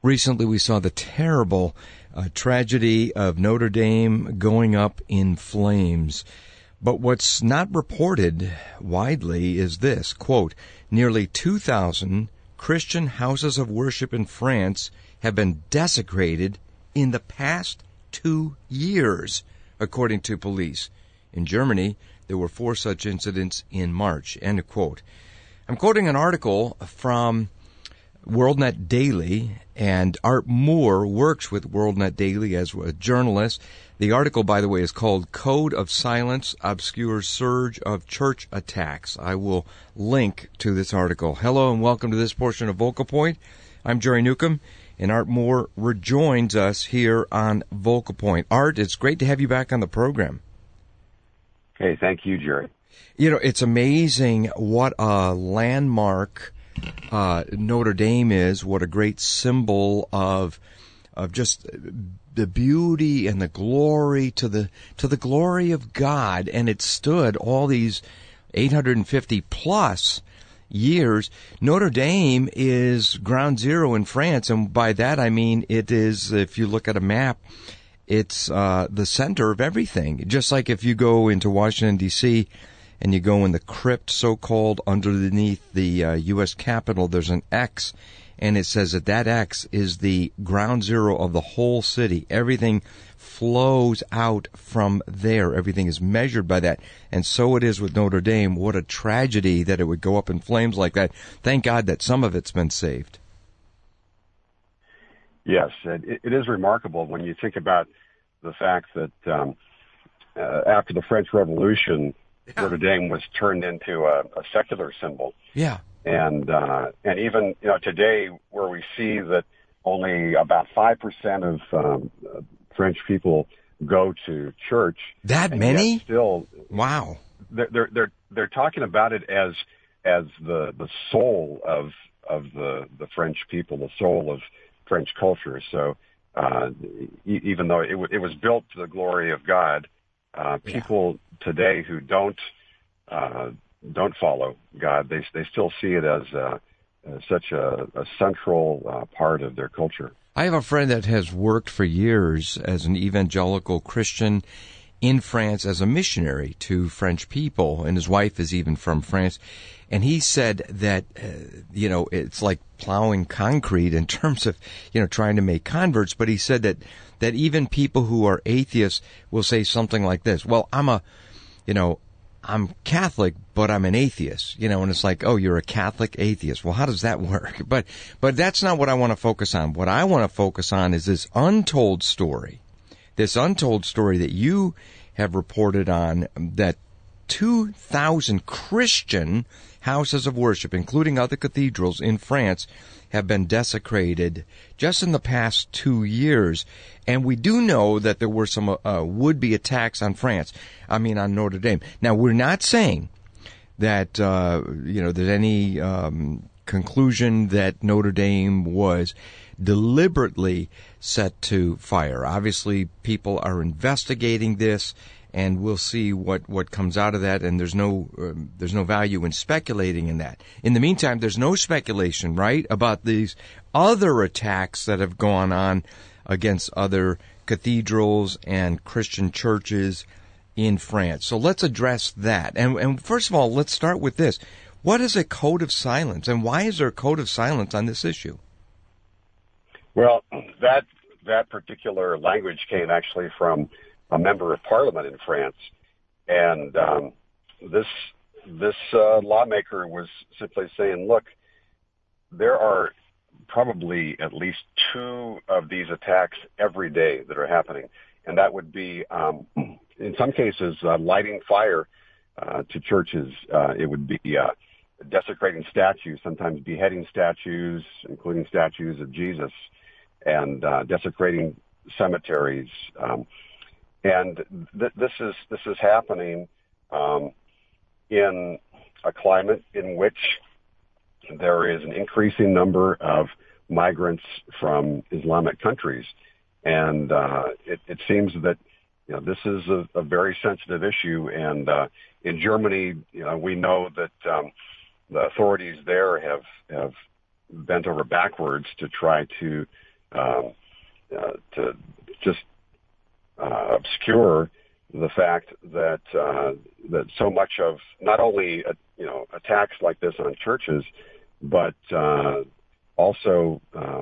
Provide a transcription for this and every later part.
Recently, we saw the terrible tragedy of Notre Dame going up in flames. But what's not reported widely is this, quote, nearly 2,000 Christian houses of worship in France have been desecrated in the past 2 years, according to police. In Germany, there were 4 such incidents in March, end of quote. I'm quoting an article from WorldNet Daily, and Art Moore works with WorldNet Daily as a journalist. The article, by the way, is called Code of Silence, Obscure Surge of Church Attacks. I will link to this article. Hello and welcome to this portion of Vocal Point. I'm Jerry Newcomb, and Art Moore rejoins us here on Vocal Point. Art, it's great to have you back on the program. Hey, thank you, Jerry. You know, it's amazing what a landmark Notre Dame is, what a great symbol of just the beauty and the glory to the glory of God, and it stood all these 850 plus years. Notre Dame is ground zero in France, and by that I mean it is, if you look at a map, it's the center of everything. Just like if you go into Washington, D.C., and you go in the crypt, so-called, underneath the U.S. Capitol, there's an X, and it says that X is the ground zero of the whole city. Everything flows out from there. Everything is measured by that. And so it is with Notre Dame. What a tragedy that it would go up in flames like that. Thank God that some of it's been saved. Yes, it is remarkable when you think about the fact that after the French Revolution, Notre Dame was turned into a secular symbol. Yeah. And even, today where we see that only about 5% of French people go to church. That many? Still, wow. They're talking about it as the soul of the French people, the soul of French culture. So even though it was built to the glory of God, people today who don't follow God, they still see it as such a central part of their culture. I have a friend that has worked for years as an evangelical Christian in France as a missionary to French people, and his wife is even from France. And he said that, it's like plowing concrete in terms of, trying to make converts. But he said that even people who are atheists will say something like this: well, I'm Catholic, but I'm an atheist, and it's like, oh, you're a Catholic atheist. Well, how does that work? But that's not what I want to focus on. What I want to focus on is this untold story that you have reported on, that 2,000 Christian houses of worship, including other cathedrals in France, have been desecrated just in the past 2 years. And we do know that there were some would-be attacks on on Notre Dame. Now, we're not saying that, there's any conclusion that Notre Dame was deliberately set to fire. Obviously, people are investigating this, and we'll see what comes out of that, and there's no value in speculating in that. In the meantime, there's no speculation, right, about these other attacks that have gone on against other cathedrals and Christian churches in France. So let's address that. And first of all, let's start with this. What is a code of silence, and why is there a code of silence on this issue? Well, that particular language came actually from a member of parliament in France, and this lawmaker was simply saying, look, there are probably at least 2 of these attacks every day that are happening, and that would be in some cases lighting fire to churches. It would be desecrating statues, sometimes beheading statues, including statues of Jesus, and desecrating cemeteries. And this is happening in a climate in which there is an increasing number of migrants from Islamic countries, and it seems that this is a very sensitive issue. And in Germany, we know that the authorities there have bent over backwards to try to to just obscure the fact that that so much of not only attacks like this on churches, but also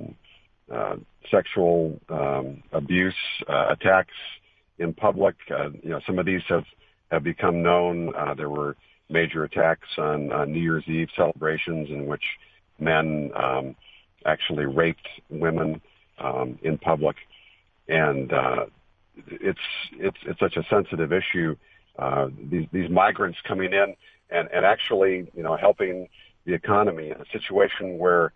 sexual abuse attacks in public. Some of these have become known. There were major attacks on New Year's Eve celebrations in which men actually raped women in public, and it's such a sensitive issue. These migrants coming in and actually helping the economy in a situation where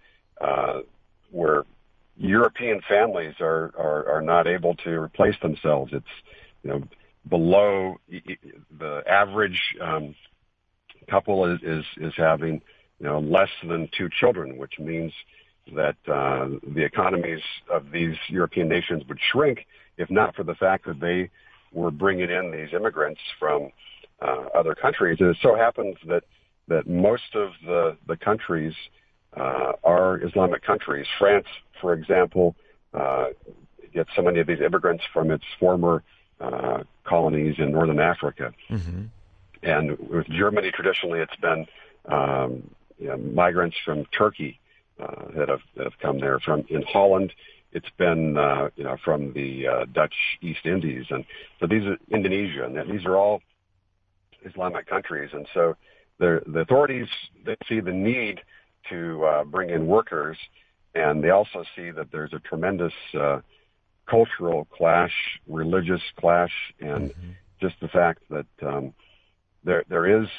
European families are not able to replace themselves. It's below the average couple is having less than 2 children, which means that the economies of these European nations would shrink if not for the fact that they were bringing in these immigrants from other countries. And it so happens that most of the countries are Islamic countries. France, for example, gets so many of these immigrants from its former colonies in northern Africa. Mm-hmm. And with Germany, traditionally, it's been migrants from Turkey that have come there. In Holland, it's been from the Dutch East Indies, and so these are Indonesia, and these are all Islamic countries. And so the authorities, they see the need to bring in workers, and they also see that there's a tremendous cultural clash, religious clash, and mm-hmm. just the fact that there is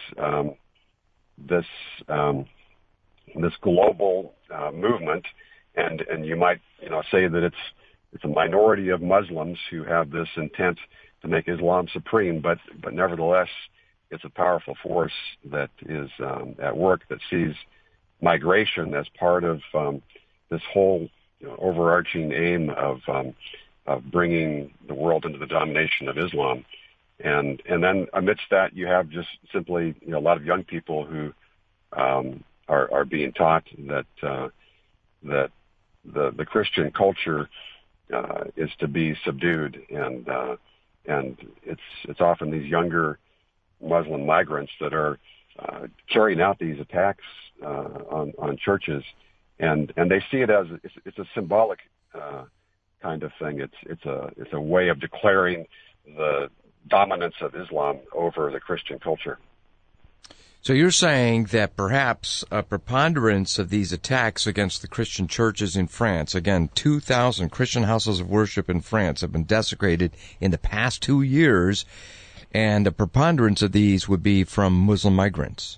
this global movement, and you might say that it's a minority of Muslims who have this intent to make Islam supreme, but nevertheless it's a powerful force that is at work, that sees migration as part of this whole overarching aim of bringing the world into the domination of Islam. And then amidst that, you have just simply a lot of young people who are being taught that the Christian culture is to be subdued, and it's often these younger Muslim migrants that are carrying out these attacks on churches, and they see it as it's a symbolic kind of thing. It's a way of declaring the dominance of Islam over the Christian culture. So you're saying that perhaps a preponderance of these attacks against the Christian churches in France, again, 2,000 Christian houses of worship in France have been desecrated in the past 2 years, and a preponderance of these would be from Muslim migrants.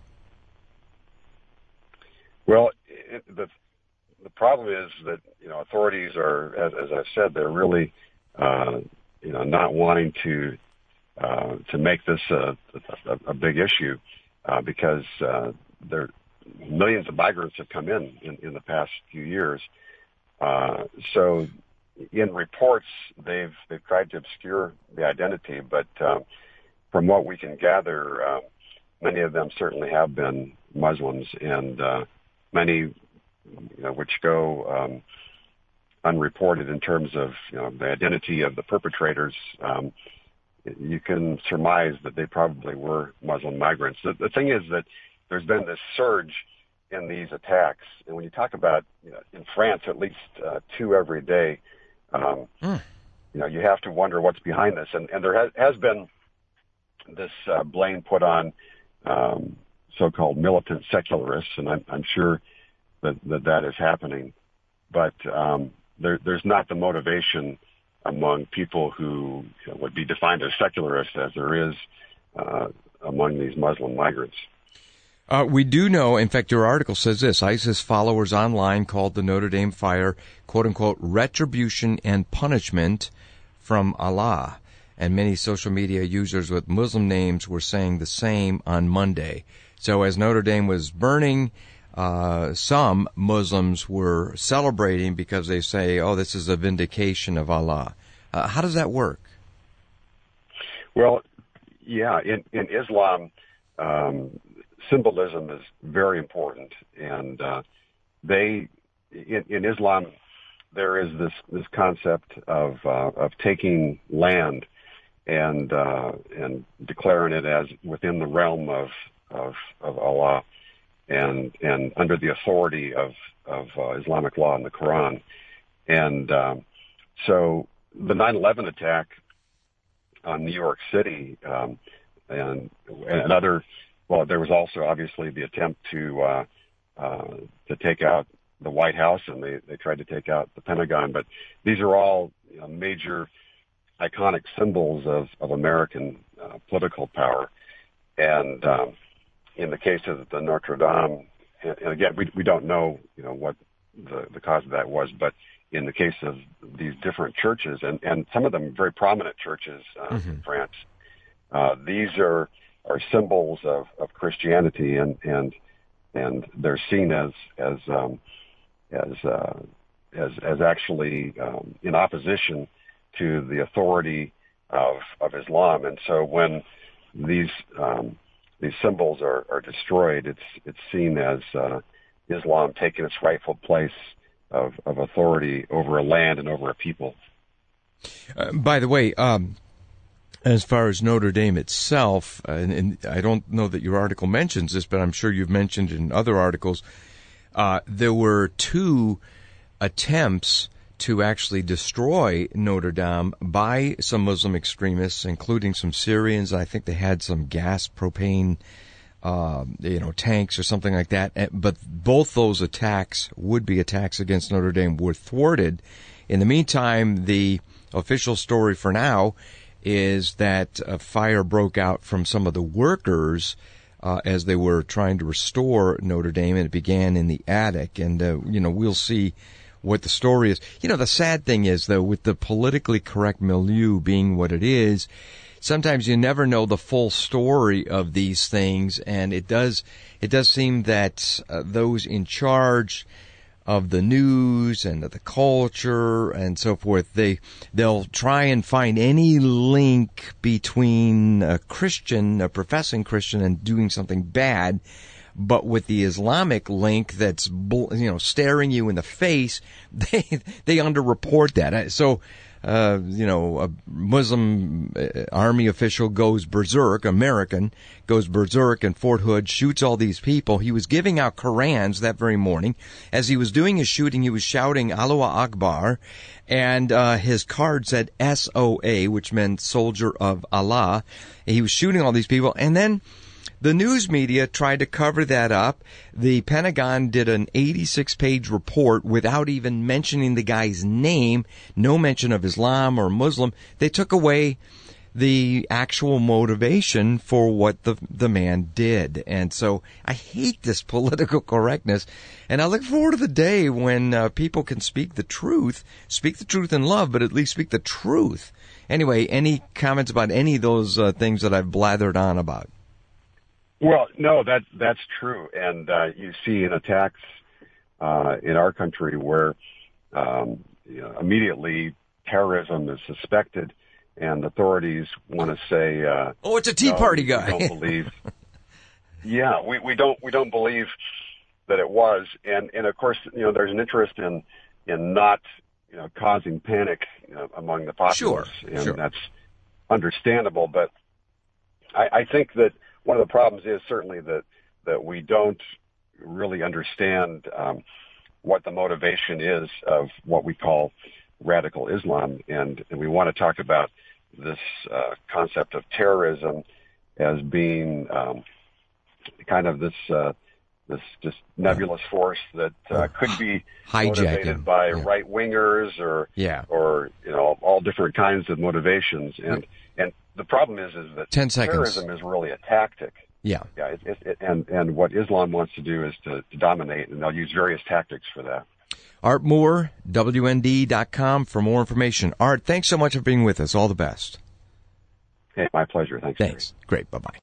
Well, the problem is that authorities are, as I've said, they're really not wanting to make this a big issue because millions of migrants have come in the past few years. So in reports, they've tried to obscure the identity, but from what we can gather, many of them certainly have been Muslims, and many which go unreported in terms of the identity of the perpetrators. You can surmise that they probably were Muslim migrants. The thing is that there's been this surge in these attacks, and when you talk about in France at least 2 every day, you have to wonder what's behind this. And there has been this blame put on so-called militant secularists, and I'm sure that is happening, but there's not the motivation among people who would be defined as secularists as there is among these Muslim migrants. We do know, in fact, your article says this, ISIS followers online called the Notre Dame fire, quote-unquote, retribution and punishment from Allah. And many social media users with Muslim names were saying the same on Monday. So as Notre Dame was burning, some Muslims were celebrating because they say, oh, this is a vindication of Allah. How does that work? Well, yeah, in Islam, symbolism is very important. And in Islam, there is this concept of taking land and declaring it as within the realm of Allah and under the authority of Islamic law and the Quran. And so the 9/11 attack on New York City and other, well, there was also obviously the attempt to take out the White House, and they tried to take out the Pentagon. But these are all major iconic symbols of American political power. And in the case of the Notre Dame, and again, we don't know what the cause of that was, but in the case of these different churches, and some of them very prominent churches in France, these are symbols of Christianity, and they're seen as actually in opposition to the authority of Islam. And so when these symbols are destroyed, it's seen as Islam taking its rightful place of authority over a land and over a people. By the way, as far as Notre Dame itself, and I don't know that your article mentions this, but I'm sure you've mentioned in other articles, there were 2 attempts to actually destroy Notre Dame by some Muslim extremists, including some Syrians. I think they had some gas propane, tanks or something like that. But both those attacks, would-be attacks against Notre Dame, were thwarted. In the meantime, the official story for now is that a fire broke out from some of the workers as they were trying to restore Notre Dame, and it began in the attic. And, we'll see what the story is. The sad thing is, though, with the politically correct milieu being what it is, sometimes you never know the full story of these things, and it does seem that those in charge of the news and of the culture and so forth, they'll try and find any link between a professing Christian, and doing something bad. But with the Islamic link that's, staring you in the face, they underreport that. So, a Muslim army official goes berserk, American, goes berserk in Fort Hood, shoots all these people. He was giving out Qurans that very morning. As he was doing his shooting, he was shouting Allahu Akbar, and his card said SOA, which meant Soldier of Allah. He was shooting all these people, and then the news media tried to cover that up. The Pentagon did an 86-page report without even mentioning the guy's name, no mention of Islam or Muslim. They took away the actual motivation for what the man did. And so I hate this political correctness, and I look forward to the day when people can speak the truth in love, but at least speak the truth. Anyway, any comments about any of those things that I've blathered on about? Well, no, that's true, and you see in attacks in our country where immediately terrorism is suspected, and authorities want to say, it's a Tea Party guy. We don't believe. Yeah, we don't believe that it was, and of course, there's an interest in not causing panic among the populace, and that's understandable. But I think that one of the problems is certainly that we don't really understand what the motivation is of what we call radical Islam, and we want to talk about this concept of terrorism as being kind of this just nebulous force that could be motivated by right wingers or all different kinds of motivations, and the problem is that 10 seconds. Terrorism is really a tactic. Yeah. And what Islam wants to do is to dominate, and they'll use various tactics for that. Art Moore, WND.com for more information. Art, thanks so much for being with us. All the best. Hey, my pleasure. Thanks. Thanks. Great. Bye-bye.